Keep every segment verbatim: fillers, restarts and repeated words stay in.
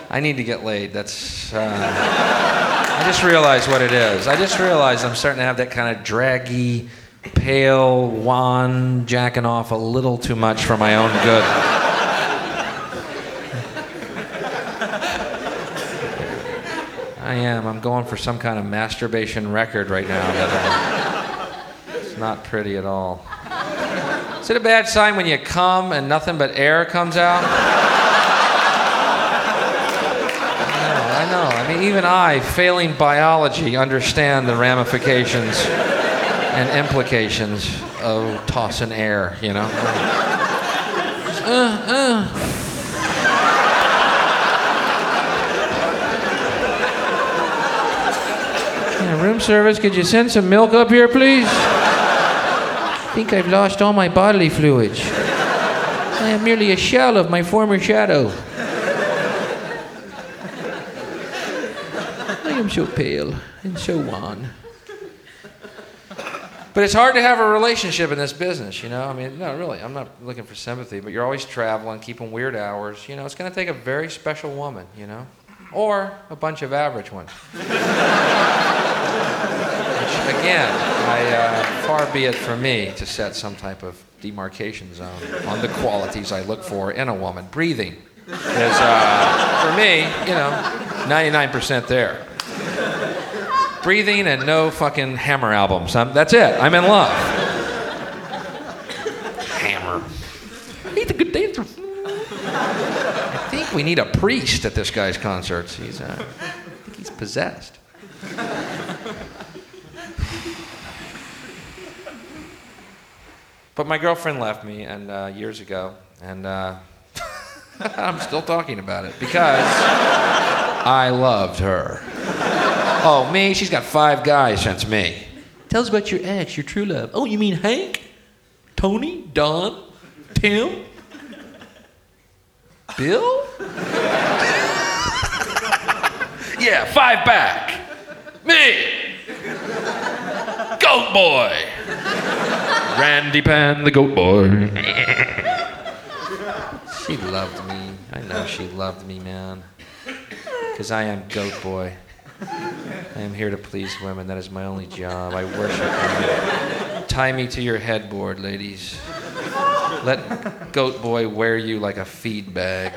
I need to get laid. That's. Uh, I just realized what it is. I just realized I'm starting to have that kind of draggy, pale, wan, jacking off a little too much for my own good. I am. I'm going for some kind of masturbation record right now. That I, it's not pretty at all. Is it a bad sign when you come and nothing but air comes out? I know. I mean, even I, failing biology, understand the ramifications and implications of tossing air, you know? Uh, uh. Yeah, room service, could you send some milk up here, please? I think I've lost all my bodily fluids. I am merely a shell of my former shadow. I am so pale and so wan. But it's hard to have a relationship in this business, you know? I mean, no, really, I'm not looking for sympathy, but you're always traveling, keeping weird hours. You know, it's going to take a very special woman, you know? Or a bunch of average ones. Which, again, I, uh, far be it from me to set some type of demarcation zone on the qualities I look for in a woman. Breathing is, uh, for me, you know, ninety-nine percent there. Breathing and no fucking Hammer albums. I'm, that's it. I'm in love. Hammer. He's a good dancer. I think we need a priest at this guy's concerts. He's, uh, I think he's possessed. But my girlfriend left me and uh, years ago, and uh, I'm still talking about it because I loved her. Oh, me? She's got five guys since me. Tell us about your ex, your true love. Oh, you mean Hank? Tony? Don? Tim? Bill? Yeah, five back. Me! Goat Boy! Randy Pan, the Goat Boy. She loved me. I know she loved me, man. Because I am Goat Boy. I am here to please women. That is my only job. I worship them. Tie me to your headboard, ladies. Let Goat Boy wear you like a feed bag.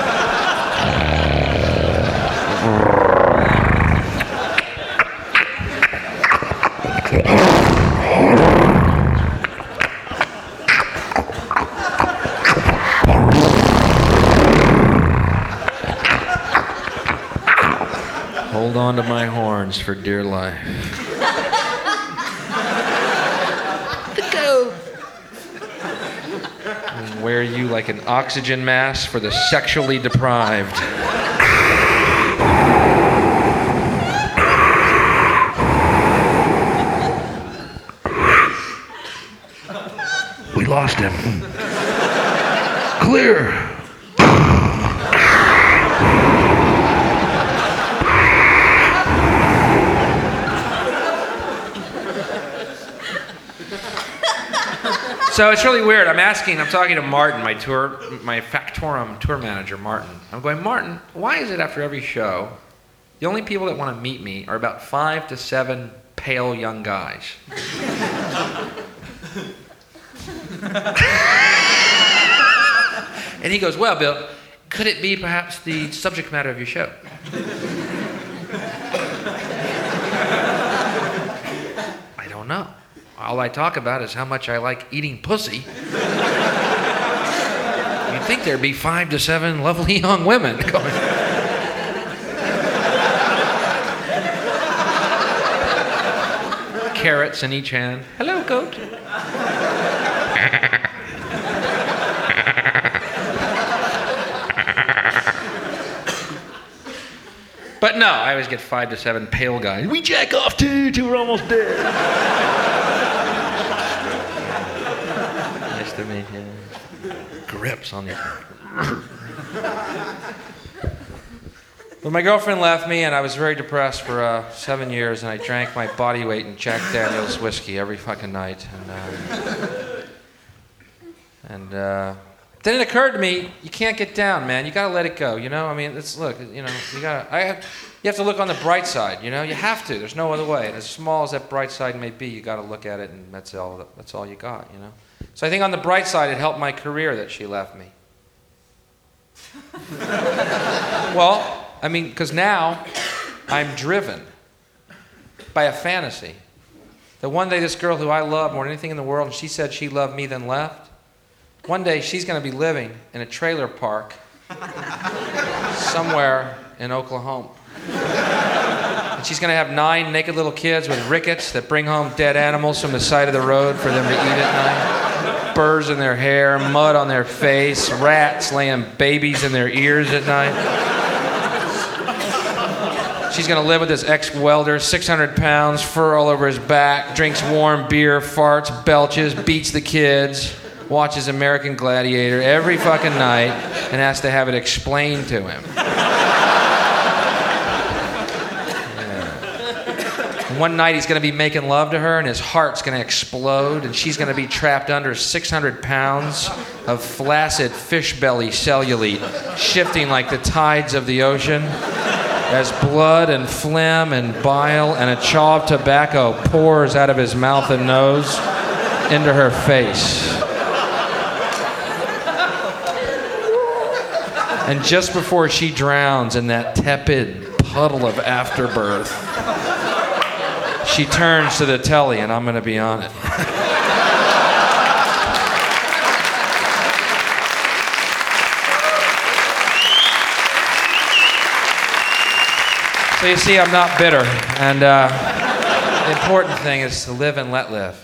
Hold on to my horns for dear life. The goat. And wear you like an oxygen mask for the sexually deprived. We lost him. Clear. So it's really weird. I'm asking, I'm talking to Martin, my tour, my Factorum tour manager, Martin. I'm going, Martin, why is it after every show, the only people that want to meet me are about five to seven pale young guys? And he goes, well, Bill, could it be perhaps the subject matter of your show? I don't know. All I talk about is how much I like eating pussy. You'd think there'd be five to seven lovely young women going. Carrots in each hand. Hello, goat. But no, I always get five to seven pale guys. We jack off too, till we're almost dead. Nice to meet you. Grips on these. But my girlfriend left me, and I was very depressed for uh, seven years, and I drank my body weight in Jack Daniels whiskey every fucking night. And, uh, and uh, then it occurred to me, you can't get down, man. You gotta let it go, you know? I mean, it's, look, you know, you gotta, I have, you have to look on the bright side, you know? You have to, there's no other way. And as small as that bright side may be, you gotta look at it and that's all, that's all you got, you know? So I think on the bright side, it helped my career that she left me. Well, I mean, because now I'm driven by a fantasy. That one day this girl who I love more than anything in the world, and she said she loved me then left, one day she's going to be living in a trailer park somewhere in Oklahoma. And she's going to have nine naked little kids with rickets that bring home dead animals from the side of the road for them to eat at night. Burrs in their hair, mud on their face, rats laying babies in their ears at night. She's going to live with this ex-welder, six hundred pounds, fur all over his back, drinks warm beer, farts, belches, beats the kids, watches American Gladiator every fucking night, and has to have it explained to him. Yeah. One night he's going to be making love to her, and his heart's going to explode, and she's going to be trapped under six hundred pounds of flaccid fish belly cellulite, shifting like the tides of the ocean, as blood and phlegm and bile and a chaw of tobacco pours out of his mouth and nose into her face. And just before she drowns in that tepid puddle of afterbirth, she turns to the telly, and I'm going to be on it. So you see, I'm not bitter, and uh, the important thing is to live and let live.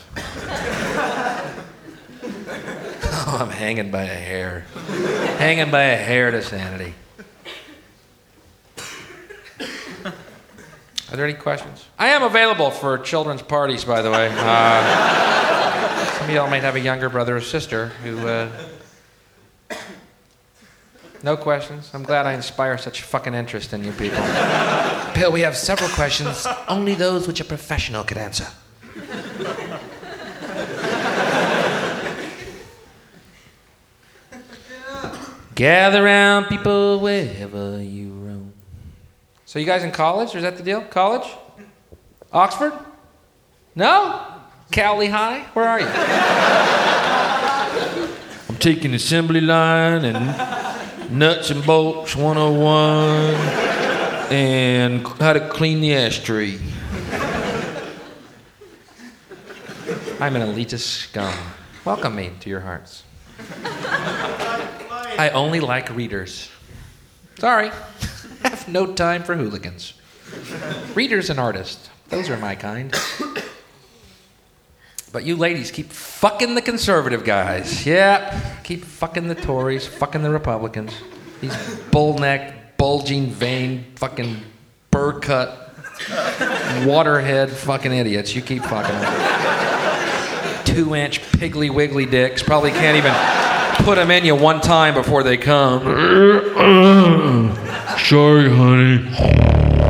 Oh, I'm hanging by a hair. Hanging by a hair to sanity. Are there any questions? I am available for children's parties, by the way. Uh, some of y'all might have a younger brother or sister who... Uh, No questions? I'm glad I inspire such fucking interest in you people. Bill, we have several questions, only those which a professional could answer. Gather round, people, wherever you roam. So you guys in college? Or is that the deal? College? Oxford? No? Cowley High? Where are you? I'm taking assembly line and... Nuts and Bolts one oh one, and how to clean the ashtray. I'm an elitist scum. Welcome me to your hearts. I only like readers. Sorry, I have no time for hooligans. Readers and artists, those are my kind. But you ladies keep fucking the conservative guys. Yeah, keep fucking the Tories, fucking the Republicans. These bull-necked, bulging vein, fucking burr-cut, waterhead fucking idiots. You keep fucking them. Two-inch piggly wiggly dicks. Probably can't even put them in you one time before they come. Sorry, honey.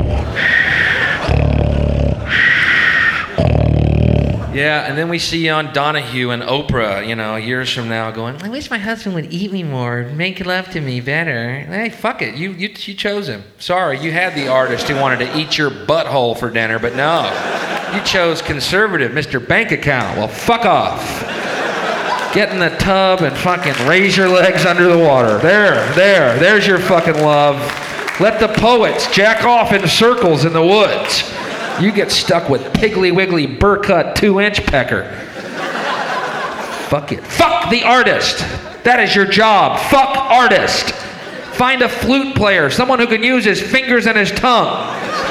Yeah, and then we see you on Donahue and Oprah, you know, years from now going, I wish my husband would eat me more, make love to me better. Hey, fuck it, you, you, you chose him. Sorry, you had the artist who wanted to eat your butthole for dinner, but no. You chose conservative, Mister Bank Account. Well, fuck off. Get in the tub and fucking raise your legs under the water. There, there, there's your fucking love. Let the poets jack off in circles in the woods. You get stuck with Piggly Wiggly burr-cut two-inch pecker. Fuck it. Fuck the artist. That is your job. Fuck artist. Find a flute player, someone who can use his fingers and his tongue.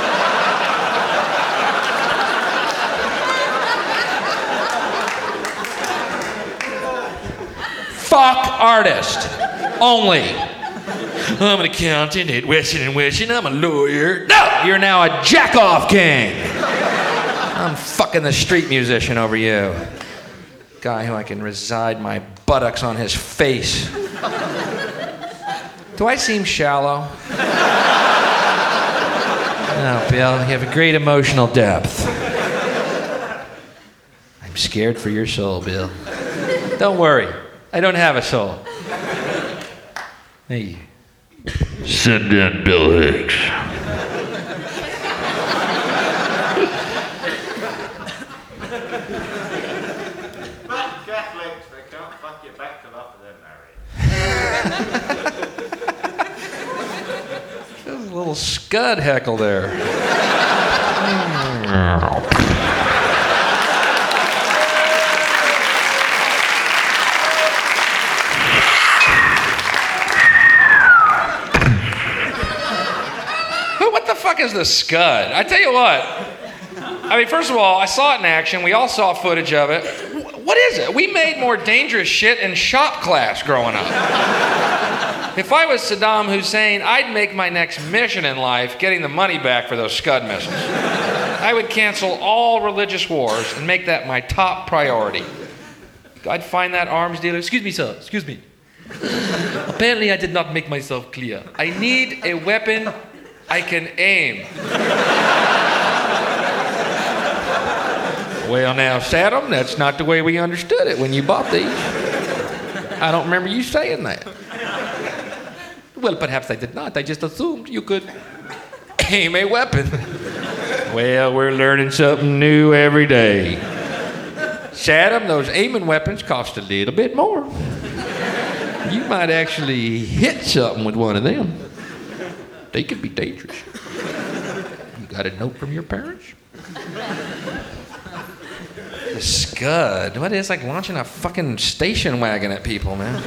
Fuck artist. Only. I'm an accountant at Wishing and Wishing. I'm a lawyer. No! You're now a jack-off king. I'm fucking the street musician over you. Guy who I can reside my buttocks on his face. Do I seem shallow? No, Bill, you have a great emotional depth. I'm scared for your soul, Bill. Don't worry. I don't have a soul. Hey. Send in Bill Hicks. But Catholics, they can't fuck you back till after they're married. There's a little scud heckle there. What the fuck is the scud? I tell you what. I mean, first of all, I saw it in action. We all saw footage of it. What is it? We made more dangerous shit in shop class growing up. If I was Saddam Hussein, I'd make my next mission in life getting the money back for those Scud missiles. I would cancel all religious wars and make that my top priority. I'd find that arms dealer. Excuse me, sir. Excuse me. Apparently, I did not make myself clear. I need a weapon I can aim. Well, now, Saddam, that's not the way we understood it when you bought these. I don't remember you saying that. Well, perhaps I did not. I just assumed you could aim a weapon. Well, we're learning something new every day. Saddam, those aiming weapons cost a little bit more. You might actually hit something with one of them. They could be dangerous. You got a note from your parents? The Scud. What is like launching a fucking station wagon at people, man?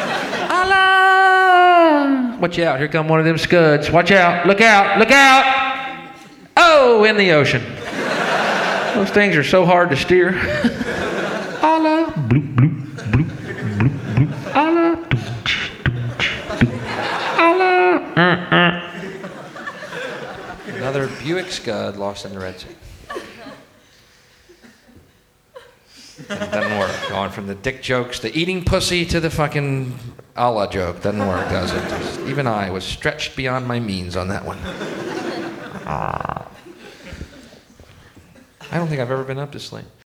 Allah! Watch out, here come one of them Scuds. Watch out, look out, look out! Oh, in the ocean. Those things are so hard to steer. Allah! Bloop, bloop, bloop, bloop, bloop. Allah! Allah! Uh-uh. Another Buick Scud lost in the Red Sea. It doesn't work. Going from the dick jokes to eating pussy to the fucking Allah joke. Doesn't work, does it? Just, even I was stretched beyond my means on that one. I don't think I've ever been up this late.